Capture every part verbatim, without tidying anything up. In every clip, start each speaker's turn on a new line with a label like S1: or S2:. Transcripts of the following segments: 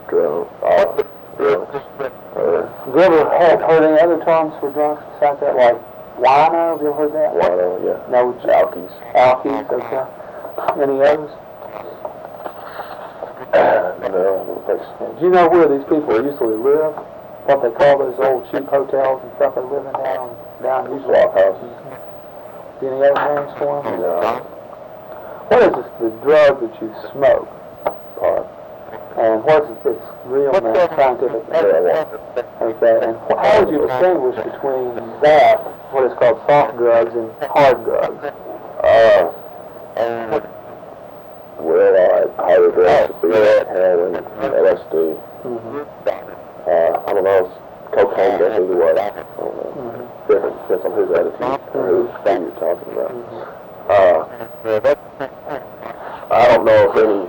S1: drug, uh, drugs. Uh,
S2: Have you ever had, heard any other terms for drugs besides that, like wino? Have you ever heard that?
S1: wino, yeah.
S2: No,
S1: Alkies.
S2: alkies, okay. Any others?
S1: No, thanks.
S2: Do you know where these people usually live? What they call those old cheap hotels and stuff they live in down, down usually?
S1: Swap houses.
S2: Do you any other names for them?
S1: No.
S2: What is this, the drug that you smoke?
S1: Pot.
S2: And what's its real name, scientific name?
S1: Marijuana.
S2: Okay, and wh- how would you distinguish between that, what is called soft drugs, and hard drugs?
S1: Uh, well, I harder drugs would be that, heroin, L S D.
S2: Mm-hmm.
S1: Uh, I don't know, cocaine goes either way. I don't know.
S2: Mm-hmm.
S1: Different, depends on whose attitude or who, who you're talking about.
S2: Mm-hmm.
S1: Uh, I don't know if any,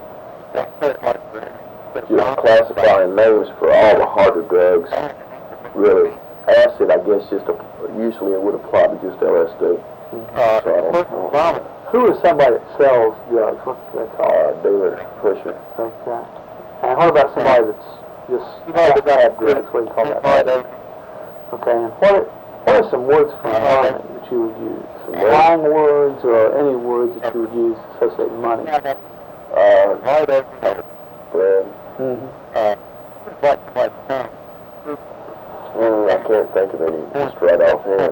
S1: you know, classifying names for all the harder drugs. Really, acid, I guess, just a, usually it would apply to just L S D.
S2: Mm-hmm.
S1: So I don't, I don't know.
S2: Who is somebody that sells drugs? What's that called?
S1: Uh, dealer, pusher.
S2: Okay. And what about somebody that's just bad drugs? What do you call that? Okay, and what, what are some words for money that you would use? Some slang words or any words that you would use associated with money?
S1: Uh, bread.
S2: Mm-hmm.
S1: Mm, I can't think of any just right offhand.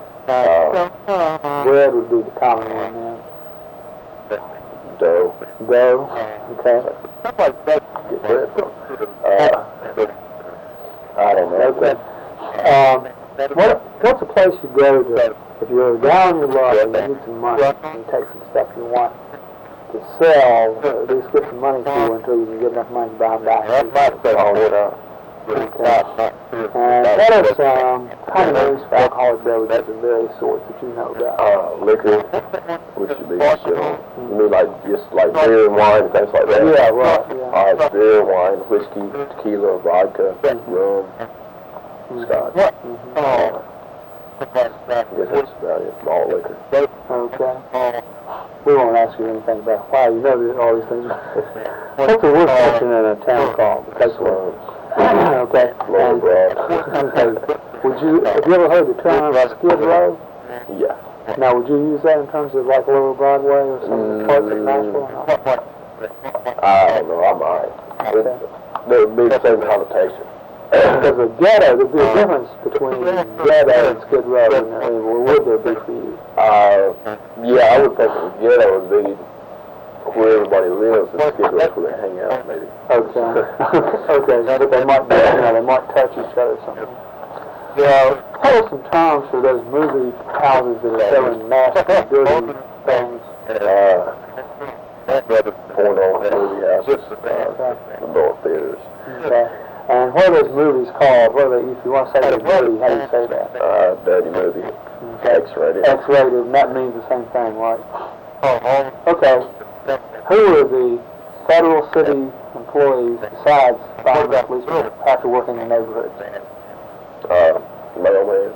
S1: Uh,
S2: Bread would be the common one then.
S1: dough.
S2: Dough. Okay.
S1: Get bread from. Uh, I don't know.
S2: Okay. Um, what, what's a place you go to if you're down on your luck and you need some money and you take some stuff you want to sell, or at least get some money for until you can get enough money to buy them back?
S1: Oh, yeah.
S2: Okay. And what are some kind of names for alcoholic beverages of various sorts that you know about?
S1: Uh, liquor, which would be, you know, you mean like just like beer and wine and things like that?
S2: Yeah, right, yeah.
S1: All right, beer, wine, whiskey, tequila, vodka, rum, scotch.
S2: Mm-hmm.
S1: Uh, I guess that's about it. Malt liquor.
S2: Okay. We won't ask you anything about why you know all these things. What's the worst section in a town called? Because we're okay.
S1: Lower Broad.
S2: Okay. Would you have you ever heard the term Skid Row?
S1: Yeah.
S2: Now, would you use that in terms of like Lower Broadway or some of the parts of Nashville? Or not?
S1: I don't know. I might.
S2: Okay.
S1: There would be the same connotation.
S2: Because a ghetto, there'd be a difference between ghetto and Skid Row, and there, or would there be for you?
S1: Uh, yeah, I would think the ghetto would be where everybody lives, and Skid Row's where they hang out, maybe.
S2: Okay. Okay, but they might, be, you know, they might touch each other or something. Yeah. What are some terms for those movie houses that are selling nasty, dirty things?
S1: Uh, porno movie houses, uh, adult theaters.
S2: Okay. And what are those movies called? What are they, if you want to say the movie, how do you say that?
S1: Uh, dirty movie.
S2: Okay.
S1: X-rated.
S2: X-rated, and that means the same thing, right? Okay. Who are the federal city employees besides fire policemen after working in the neighborhoods?
S1: Uh, mailman.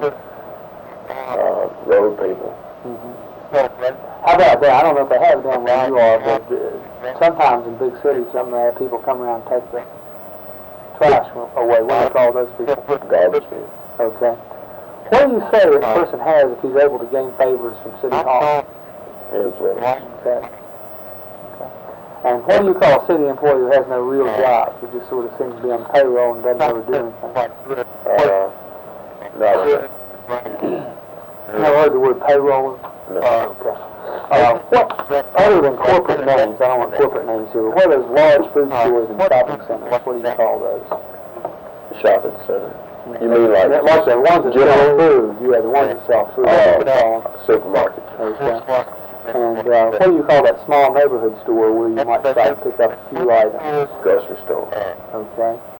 S1: Uh, road people.
S2: Mm-hmm. How about that? I don't know if they have it down where you are, but uh, sometimes in big cities, some uh, people come around and take the trash away. What do you call those people?
S1: Garbage men.
S2: Okay. What do you say this person has if he's able to gain favors from City Hall?
S1: Influence.
S2: Okay. Okay. And what do you call a city employee who has no real job? Who just sort of seems to be on payroll and doesn't ever do anything?
S1: Uh, not really.
S2: Never heard the word payroll?
S1: No.
S2: Okay. Uh, what, other than corporate names, I don't want corporate names here, but what are those large food stores and shopping centers? What do you call those?
S1: Shopping center. You mean like,
S2: Like the ones that sell food. Yeah, the ones that sell food.
S1: uh, supermarket.
S2: Okay. And uh, what do you call that small neighborhood store where you might try to pick up a few items?
S1: Grocery store.
S2: Okay.